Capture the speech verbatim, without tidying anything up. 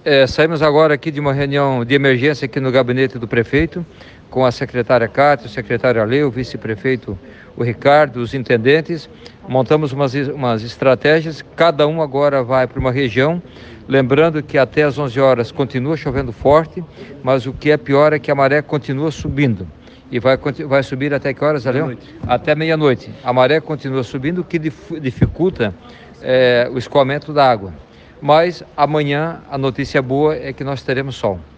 É, saímos agora aqui de uma reunião de emergência aqui no gabinete do prefeito, com a secretária Cátia, o secretário Ale, o vice-prefeito o Ricardo, os intendentes. Montamos umas, umas estratégias, cada um agora vai para uma região, lembrando que até às onze horas continua chovendo forte, mas o que é pior é que a maré continua subindo. E vai, vai subir até que horas, Ale? Meia até meia-noite. A maré continua subindo, o que dificulta é, o escoamento da água. Mas amanhã a notícia boa é que nós teremos sol.